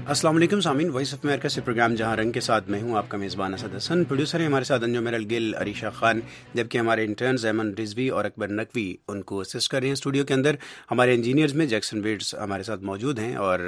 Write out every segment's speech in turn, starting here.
السلام علیکم سامعین، وائس آف امریکہ سے پروگرام جہاں رنگ کے ساتھ میں ہوں آپ کا میزبان اسد حسن۔ پروڈیوسر ہیں ہمارے ساتھ انجم الگل، عریشہ خان، جبکہ ہمارے انٹرنز ایمن رضوی اور اکبر نقوی ان کو اسسٹ کر رہے ہیں اسٹوڈیو کے اندر۔ ہمارے انجینئرز میں جیکسن ویڈز ہمارے ساتھ موجود ہیں، اور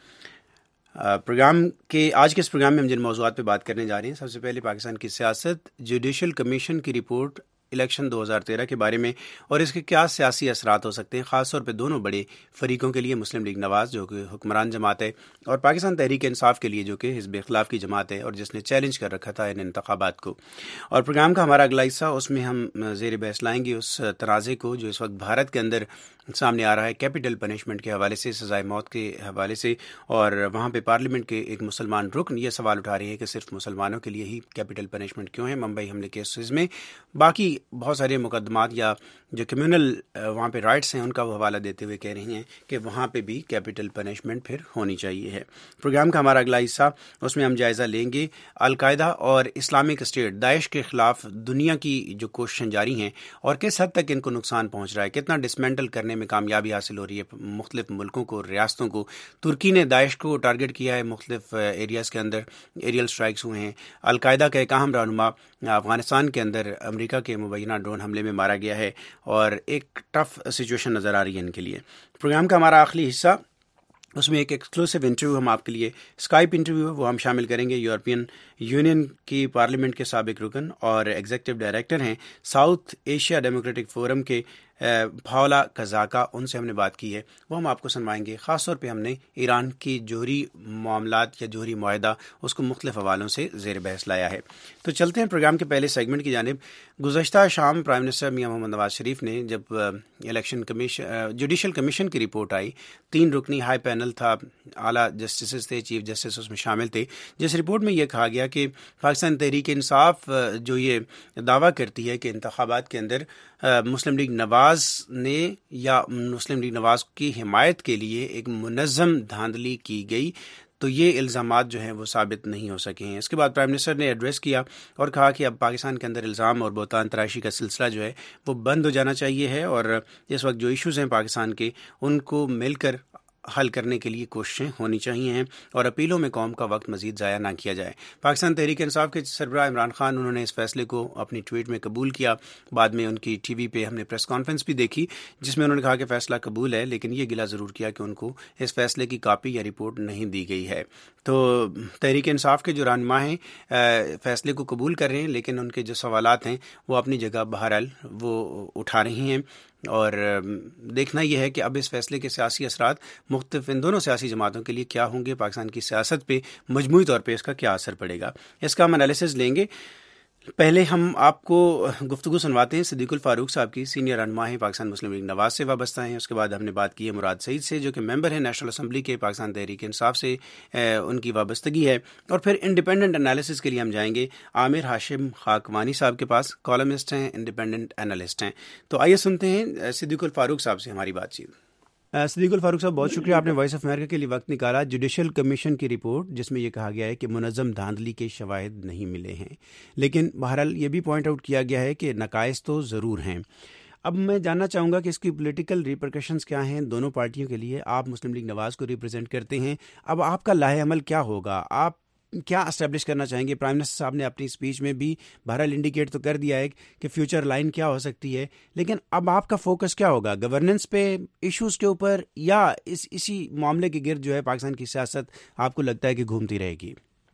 پروگرام کے آج کے اس پروگرام میں ہم جن موضوعات پہ بات کرنے جا رہے ہیں، سب سے پہلے پاکستان کی سیاست، جوڈیشل کمیشن کی رپورٹ الیکشن 2013 کے بارے میں اور اس کے کیا سیاسی اثرات ہو سکتے ہیں، خاص طور پہ دونوں بڑے فریقوں کے لیے، مسلم لیگ نواز جو کہ حکمران جماعت ہے، اور پاکستان تحریک انصاف کے لیے جو کہ حزب اختلاف کی جماعت ہے اور جس نے چیلنج کر رکھا تھا ان انتخابات کو۔ اور پروگرام کا ہمارا اگلا حصہ، اس میں ہم زیر بحث لائیں گے اس تنازع کو جو اس وقت بھارت کے اندر سامنے آ رہا ہے، کیپٹل پنشمنٹ کے حوالے سے، سزائے موت کے حوالے سے، اور وہاں پہ پارلیمنٹ کے ایک مسلمان رکن یہ سوال اٹھا رہے ہیں کہ صرف مسلمانوں کے لیے ہی کیپٹل پنشمنٹ کیوں ہے ممبئی حملے کیسز میں۔ باقی بہت سارے مقدمات یا جو کمیونل وہاں پہ رائٹس ہیں ان کا وہ حوالہ دیتے ہوئے کہہ رہی ہیں کہ وہاں پہ بھی کیپٹل پنشمنٹ پھر ہونی چاہیے ہے۔ پروگرام کا ہمارا اگلا حصہ، اس میں ہم جائزہ لیں گے القاعدہ اور اسلامک اسٹیٹ داعش کے خلاف دنیا کی جو کوششیں جاری ہیں اور کس حد تک ان کو نقصان پہنچ رہا ہے، کتنا ڈسمینٹل کرنے میں کامیابی حاصل ہو رہی ہے مختلف ملکوں کو، ریاستوں کو۔ ترکی نے داعش کو ٹارگٹ کیا ہے، مختلف ایریاز کے اندر ایریل سٹرائکس ہوئے ہیں۔ القاعدہ کا ایک اہم رہنما افغانستان کے اندر امریکہ کے مبینہ ڈرون حملے میں مارا گیا ہے، اور ایک ٹف سچویشن نظر آ رہی ہے ان کے لیے۔ پروگرام کا ہمارا آخری حصہ، اس میں ایک ایکسکلوسیو انٹرویو ہم آپ کے لیے اسکائپ انٹرویو ہے وہ ہم شامل کریں گے۔ یورپین یونین کی پارلیمنٹ کے سابق رکن اور ایگزیکٹو ڈائریکٹر ہیں ساؤتھ ایشیا ڈیموکریٹک فورم کے پاولا کزاکا، ان سے ہم نے بات کی ہے، وہ ہم آپ کو سنوائیں گے۔ خاص طور پہ ہم نے ایران کی جوہری معاملات یا جوہری معاہدہ اس کو مختلف حوالوں سے زیر بحث لایا ہے۔ تو چلتے ہیں پروگرام کے پہلے سیگمنٹ کی جانب۔ گزشتہ شام پرائم منسٹر میاں محمد نواز شریف نے جب الیکشن کمیشن جوڈیشل کمیشن کی رپورٹ آئی، 3 رکنی ہائی پینل تھا، اعلیٰ جسٹسز تھے، چیف جسٹس اس میں شامل تھے، جس رپورٹ میں یہ کہا گیا کہ پاکستان تحریک انصاف جو یہ دعویٰ کرتی ہے کہ انتخابات کے اندر مسلم لیگ نواز نے یا مسلم لیگ نواز کی حمایت کے لیے ایک منظم دھاندلی کی گئی، تو یہ الزامات جو ہیں وہ ثابت نہیں ہو سکے ہیں۔ اس کے بعد پرائم منسٹر نے ایڈریس کیا اور کہا کہ اب پاکستان کے اندر الزام اور بہتان تراشی کا سلسلہ جو ہے وہ بند ہو جانا چاہیے ہے، اور اس وقت جو ایشوز ہیں پاکستان کے ان کو مل کر حل کرنے کے لیے کوششیں ہونی چاہیے ہیں، اور اپیلوں میں قوم کا وقت مزید ضائع نہ کیا جائے۔ پاکستان تحریک انصاف کے سربراہ عمران خان، انہوں نے اس فیصلے کو اپنی ٹویٹ میں قبول کیا۔ بعد میں ان کی ٹی وی پہ ہم نے پریس کانفرنس بھی دیکھی جس میں انہوں نے کہا کہ فیصلہ قبول ہے، لیکن یہ گلہ ضرور کیا کہ ان کو اس فیصلے کی کاپی یا رپورٹ نہیں دی گئی ہے۔ تو تحریک انصاف کے جو رہنما ہیں فیصلے کو قبول کر رہے ہیں، لیکن ان کے جو سوالات ہیں وہ اپنی جگہ بہرحال وہ اٹھا رہی ہیں، اور دیکھنا یہ ہے کہ اب اس فیصلے کے سیاسی اثرات مختلف ان دونوں سیاسی جماعتوں کے لیے کیا ہوں گے، پاکستان کی سیاست پہ مجموعی طور پہ اس کا کیا اثر پڑے گا، اس کا ہم انالیسز لیں گے۔ پہلے ہم آپ کو گفتگو سنواتے ہیں صدیق الفاروق صاحب کی، سینئر رہنما ہیں، پاکستان مسلم لیگ نواز سے وابستہ ہیں۔ اس کے بعد ہم نے بات کی ہے مراد سعید سے جو کہ ممبر ہیں نیشنل اسمبلی کے، پاکستان تحریک انصاف سے ان کی وابستگی ہے، اور پھر انڈیپینڈنٹ انالیسس کے لیے ہم جائیں گے عامر ہاشم خاکوانی صاحب کے پاس، کالمسٹ ہیں، انڈیپینڈنٹ انالسٹ ہیں۔ تو آئیے سنتے ہیں صدیق الفاروق صاحب سے ہماری بات چیت۔ صدیق الفاروق صاحب، بہت شکریہ آپ نے وائس آف امریکہ کے لیے وقت نکالا۔ جوڈیشل کمیشن کی رپورٹ جس میں یہ کہا گیا ہے کہ منظم دھاندلی کے شواہد نہیں ملے ہیں، لیکن بہرحال یہ بھی پوائنٹ آؤٹ کیا گیا ہے کہ نقائص تو ضرور ہیں۔ اب میں جاننا چاہوں گا کہ اس کی پولیٹیکل ریپرکشنز کیا ہیں دونوں پارٹیوں کے لیے۔ آپ مسلم لیگ نواز کو ریپرزینٹ کرتے ہیں، اب آپ کا لاہ عمل کیا ہوگا؟ آپ کیا اسٹیبلش کرنا چاہیں گے؟ پرائم منسٹر صاحب نے اپنی اسپیچ میں بھی بہرحال انڈیکیٹ تو کر دیا ہے کہ فیوچر لائن کیا ہو سکتی ہے، لیکن اب آپ کا فوکس کیا ہوگا؟ گورننس پہ، ایشوز کے اوپر، یا اسی معاملے کے گرد جو ہے پاکستان کی سیاست آپ کو لگتا ہے کہ گھومتی رہے گی؟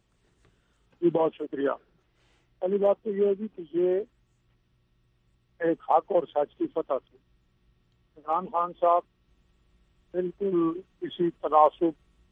جی بہت شکریہ۔ پہلی بات تو یہ ہے کہ یہ ایک حق اور سچ کی فتح تھی۔ عمران خان صاحب بالکل کسی تناسب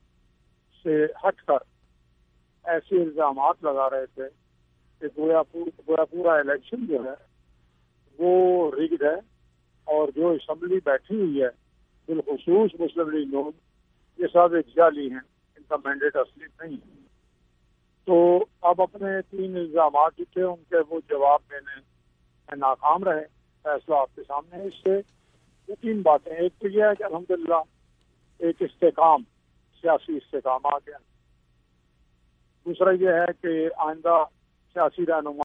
سے ہٹ کر ایسے الزامات لگا رہے تھے کہ گویا پورا الیکشن جو ہے وہ ریگڈ ہے، اور جو اسمبلی بیٹھی ہوئی ہے بالخصوص مسلم لیگ نون، یہ سب ایک جعلی ہیں، ان کا مینڈیٹ اصلی نہیں ہے۔ تو اب اپنے 3 الزامات جو تھے ان کے وہ جواب دینے میں ناکام رہے۔ فیصلہ آپ کے سامنے ہے۔ اس سے 3 باتیں، ایک تو یہ ہے کہ الحمدللہ ایک استحکام، سیاسی استحکام آ گیا۔ دوسرا یہ ہے کہ آئندہ سیاسی رہنما